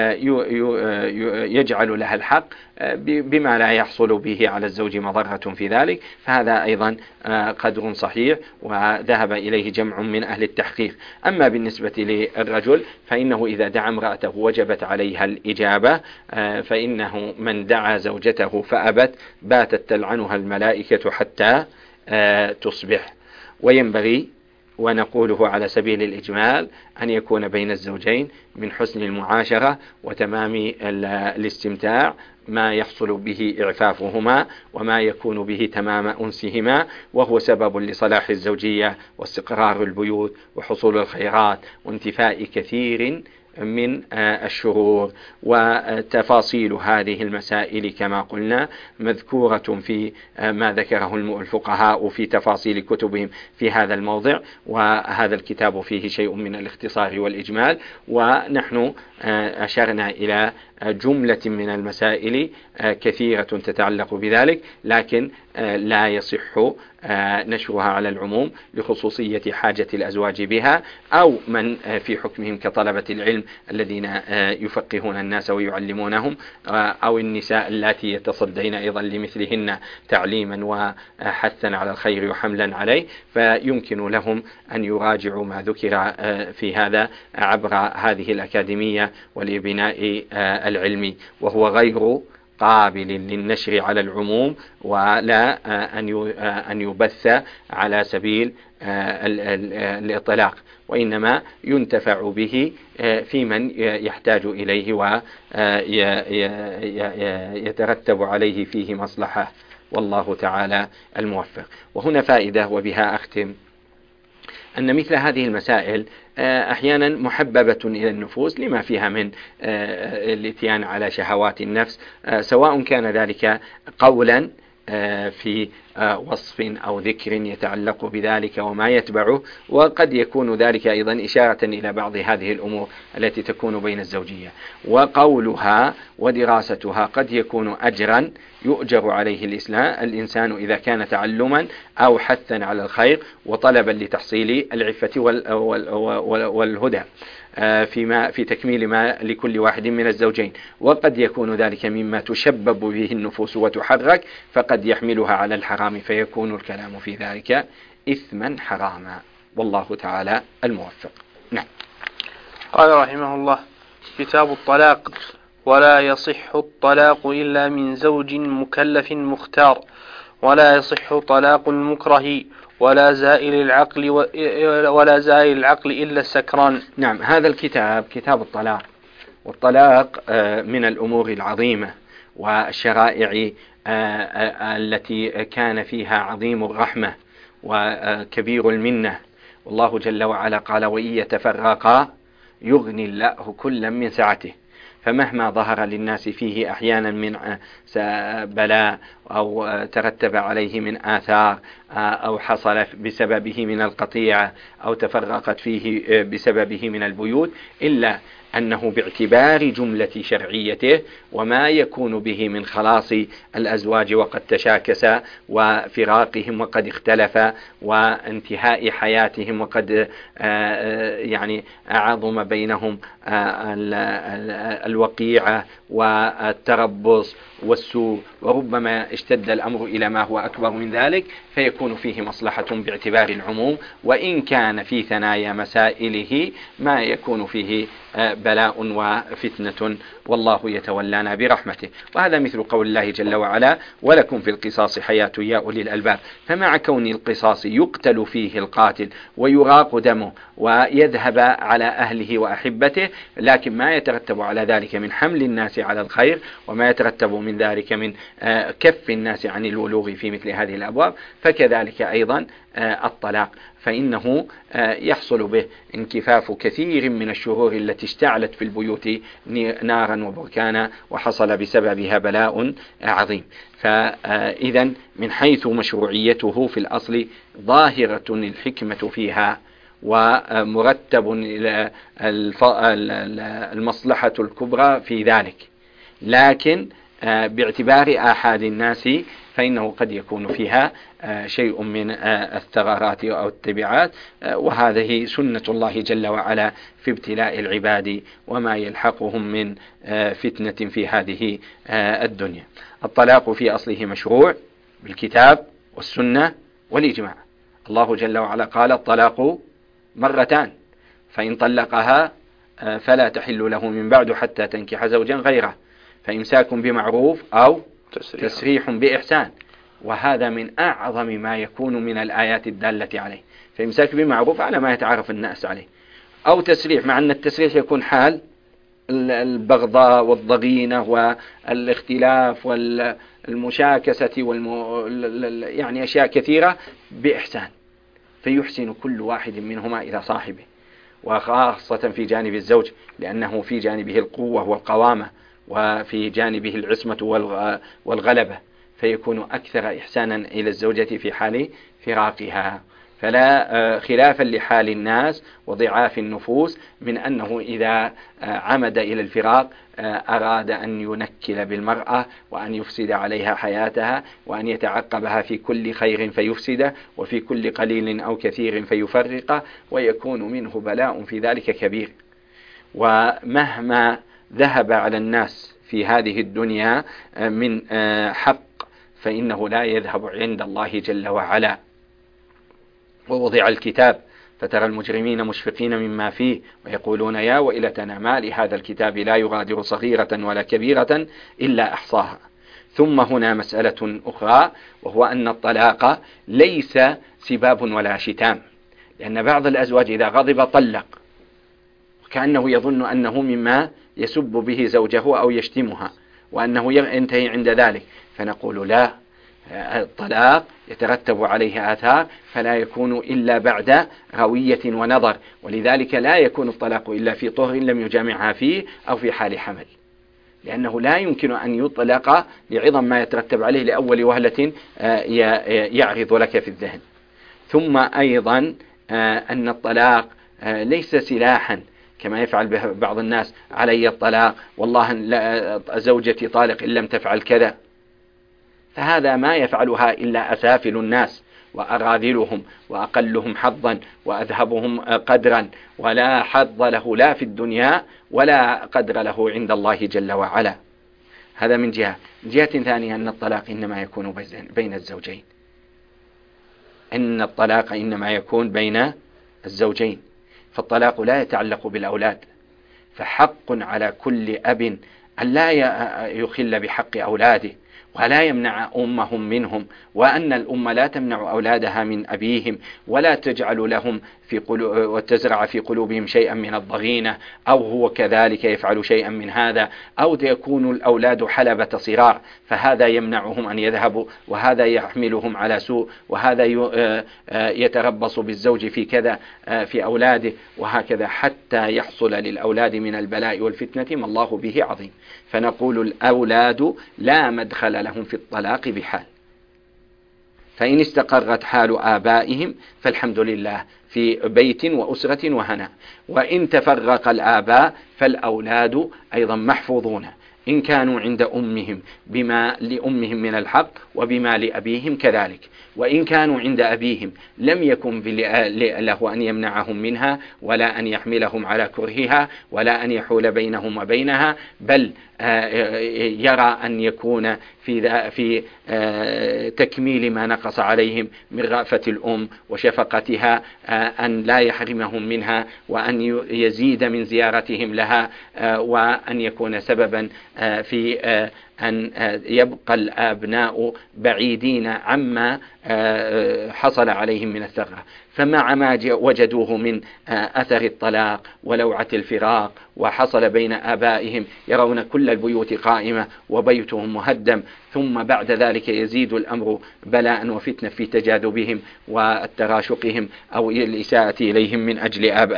يجعل لها الحق بما لا يحصل به على الزوج مضرة في ذلك، فهذا أيضا قدر صحيح وذهب إليه جمع من أهل التحقيق. أما بالنسبة للرجل فإنه إذا دعا امرأته وجبت عليها الإجابة، فإنه من دعا زوجته فأبت باتت تلعنها الملائكة حتى تصبح. وينبغي، ونقوله على سبيل الإجمال، أن يكون بين الزوجين من حسن المعاشرة وتمام الاستمتاع ما يحصل به إعفافهما وما يكون به تمام أنسهما، وهو سبب لصلاح الزوجية واستقرار البيوت وحصول الخيرات وانتفاء كثير من الشرور. وتفاصيل هذه المسائل كما قلنا مذكورة في ما ذكره الفقهاء في تفاصيل كتبهم في هذا الموضع، وهذا الكتاب فيه شيء من الاختصار والإجمال، ونحن أشرنا إلى جملة من المسائل كثيرة تتعلق بذلك، لكن لا يصح نشرها على العموم لخصوصية حاجة الأزواج بها، أو من في حكمهم كطلبة العلم الذين يفقهون الناس ويعلمونهم، أو النساء اللاتي يتصدين أيضا لمثلهن تعليما وحثا على الخير وحملا عليه، فيمكن لهم أن يراجعوا ما ذكر في هذا عبر هذه الأكاديمية والبناء العلمي، وهو غير قابل للنشر على العموم، ولا أن يبث على سبيل الإطلاق، وإنما ينتفع به في من يحتاج إليه ويترتب عليه فيه مصلحة، والله تعالى الموفق. وهنا فائدة وبها أختم، أن مثل هذه المسائل أحيانا محببة إلى النفوس لما فيها من الاتيان على شهوات النفس، سواء كان ذلك قولا في وصف أو ذكر يتعلق بذلك وما يتبعه، وقد يكون ذلك أيضا إشارة إلى بعض هذه الأمور التي تكون بين الزوجية، وقولها ودراستها قد يكون أجرا يؤجر عليه الإنسان إذا كان تعلما أو حثا على الخير وطلبا لتحصيل العفة والهدى فيما في تكميل ما لكل واحد من الزوجين، وقد يكون ذلك مما تشبب به النفوس وتحرك، فقد يحملها على الحرام فيكون الكلام في ذلك إثما حراما، والله تعالى الموفق. نعم. قال رحمه الله: كتاب الطلاق. ولا يصح الطلاق إلا من زوج مكلف مختار، ولا يصح طلاق المكره، ولا زائل العقل ولا زائل العقل إلا السكران. نعم، هذا الكتاب كتاب الطلاق، والطلاق من الأمور العظيمة والشرائع التي كان فيها عظيم الرحمة وكبير المنة، والله جل وعلا قال: وإن يتفرقا يغني الله كلا من سعته. فمهما ظهر للناس فيه أحيانا من بلاء أو ترتب عليه من آثار أو حصل بسببه من القطيعة أو تفرقت فيه بسببه من البيوت، إلا أنه باعتبار جملة شرعيته وما يكون به من خلاص الأزواج وقد تشاكس وفراقهم وقد اختلف وانتهاء حياتهم وقد يعني عظم بينهم الوقيعة والتربص والسوء، وربما اشتد الأمر إلى ما هو أكبر من ذلك، فيكون فيه مصلحة باعتبار العموم، وإن كان في ثنايا مسائله ما يكون فيه بلاء وفتنة، والله يتولانا برحمته. وهذا مثل قول الله جل وعلا: ولكم في القصاص حياة يا أولي الألباب. فمع كون القصاص يقتل فيه القاتل ويراق دمه ويذهب على أهله وأحبته، لكن ما يترتب على ذلك من حمل الناس على الخير وما يترتب من ذلك من كف الناس عن الولوغ في مثل هذه الأبواب، فكذلك أيضا الطلاق، فإنه يحصل به انكفاف كثير من الشرور التي اشتعلت في البيوت نارا وبركانا وحصل بسببها بلاء عظيم. فإذا من حيث مشروعيته في الأصل ظاهرة الحكمة فيها ومرتب المصلحة الكبرى في ذلك، لكن باعتبار آحاد الناس فإنه قد يكون فيها شيء من الثغرات أو التبعات، وهذه سنة الله جل وعلا في ابتلاء العباد وما يلحقهم من فتنة في هذه الدنيا. الطلاق في أصله مشروع بالكتاب والسنة والإجماع. الله جل وعلا قال: الطلاق مرتان، فإن طلقها فلا تحل له من بعد حتى تنكح زوجا غيره، فإمساك بمعروف أو تسريح بإحسان. وهذا من أعظم ما يكون من الآيات الدالة عليه، فإمساك بمعروف على ما يتعارف الناس عليه، أو تسريح، مع أن التسريح يكون حال البغضاء والضغينة والاختلاف والمشاكسة والم... يعني أشياء كثيرة بإحسان، فيحسن كل واحد منهما إلى صاحبه، وخاصة في جانب الزوج، لأنه في جانبه القوة والقوامة وفي جانبه العصمة والغلبة، فيكون أكثر إحسانا إلى الزوجة في حال فراقها. فلا خلافا لحال الناس وضعاف النفوس من أنه إذا عمد إلى الفراق أراد أن ينكل بالمرأة وأن يفسد عليها حياتها وأن يتعقبها في كل خير فيفسده وفي كل قليل أو كثير فيفرقه، ويكون منه بلاء في ذلك كبير. ومهما ذهب على الناس في هذه الدنيا من حق فإنه لا يذهب عند الله جل وعلا. ووضع الكتاب فترى المجرمين مشفقين مما فيه ويقولون يا ويلتنا ما لهذا الكتاب لا يغادر صغيرة ولا كبيرة إلا أحصاها. ثم هنا مسألة أخرى، وهو أن الطلاق ليس سباب ولا شتام، لأن بعض الأزواج إذا غضب طلق كأنه يظن أنه مما يسب به زوجه أو يشتمها وأنه ينتهي عند ذلك، فنقول لا، الطلاق يترتب عليه آثار فلا يكون إلا بعد روية ونظر، ولذلك لا يكون الطلاق إلا في طهر لم يجامعها فيه أو في حال حمل، لأنه لا يمكن أن يطلق لعظم ما يترتب عليه لأول وهلة يعرض لك في الذهن. ثم أيضا أن الطلاق ليس سلاحا كما يفعل بعض الناس، علي الطلاق والله زوجتي طالق إن لم تفعل كذا، فهذا ما يفعلها إلا أسافل الناس وأراذلهم وأقلهم حظا وأذهبهم قدرا، ولا حظ له لا في الدنيا ولا قدر له عند الله جل وعلا. هذا من جهة. من جهة ثانية أن الطلاق إنما يكون بين الزوجين، إن الطلاق إنما يكون بين الزوجين، فالطلاق لا يتعلق بالأولاد، فحق على كل أب أن لا يخل بحق أولاده ولا يمنع أمهم منهم، وأن الأم لا تمنع أولادها من أبيهم ولا تجعل لهم في قلوب وتزرع في قلوبهم شيئا من الضغينة، أو هو كذلك يفعل شيئا من هذا، أو يكون الأولاد حلبة صراع فهذا يمنعهم أن يذهبوا وهذا يحملهم على سوء وهذا يتربص بالزوج في كذا في أولاده، وهكذا حتى يحصل للأولاد من البلاء والفتنة ما الله به عظيم. فنقول الأولاد لا مدخل لهم في الطلاق بحال، فإن استقرت حال آبائهم فالحمد لله في بيت وأسرة وهنا، وإن تفرق الآباء فالأولاد أيضا محفوظون إن كانوا عند أمهم بما لأمهم من الحق وبما لأبيهم كذلك، وإن كانوا عند أبيهم لم يكن له أن يمنعهم منها ولا أن يحملهم على كرهها ولا أن يحول بينهم وبينها، بل يرى أن يكون في في تكميل ما نقص عليهم من رأفة الأم وشفقتها أن لا يحرمهم منها وأن يزيد من زيارتهم لها، وأن يكون سببا في أن يبقى الأبناء بعيدين عما حصل عليهم من الثغرة. فمع ما وجدوه من أثر الطلاق ولوعة الفراق وحصل بين آبائهم يرون كل البيوت قائمة وبيتهم مهدم، ثم بعد ذلك يزيد الأمر بلاء وفتنة في تجاذبهم وتراشقهم أو الإساءة إليهم من أجل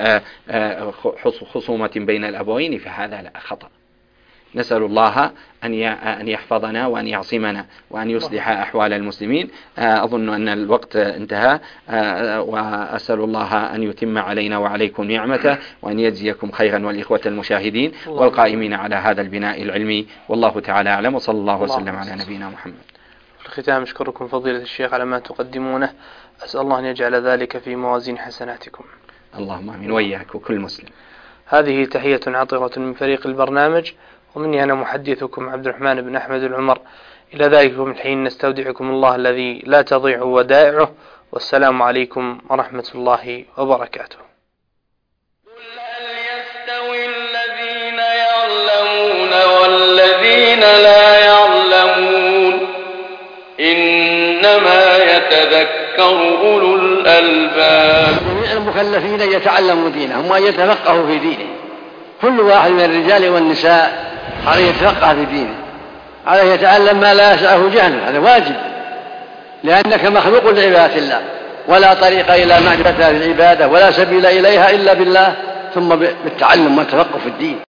خصومة بين الأبوين، فهذا لا خطأ. نسأل الله أن يحفظنا وأن يعصمنا وأن يصلح أحوال المسلمين. أظن أن الوقت انتهى، وأسأل الله أن يتم علينا وعليكم نعمته وأن يجزيكم خيرا والإخوة المشاهدين والقائمين على هذا البناء العلمي، والله تعالى أعلم، وصلى الله وسلم على نبينا محمد. في الختام أشكركم فضيلة الشيخ على ما تقدمونه، أسأل الله أن يجعل ذلك في موازين حسناتكم. اللهم آمين، وإياك وكل مسلم. هذه تحية عطرة من فريق البرنامج، ومني أنا محدثكم عبد الرحمن بن أحمد العمر. إلى ذلك من الحين نستودعكم الله الذي لا تضيع ودائعه، والسلام عليكم ورحمة الله وبركاته. قل هل يستوي الذين يعلمون والذين لا يعلمون؟ إنما يتذكر أولو الألباب. جميع المكلفين يتعلموا دينهم وأن يتفقهوا في دينه، كل واحد من الرجال والنساء عليه يتفقه في دينه، عليه يتعلم ما لا يسعه جهله، هذا واجب، لأنك مخلوق لعبادة الله، ولا طريق إلى معرفة هذه العبادة ولا سبيل إليها إلا بالله ثم بالتعلم والتفقه في الدين.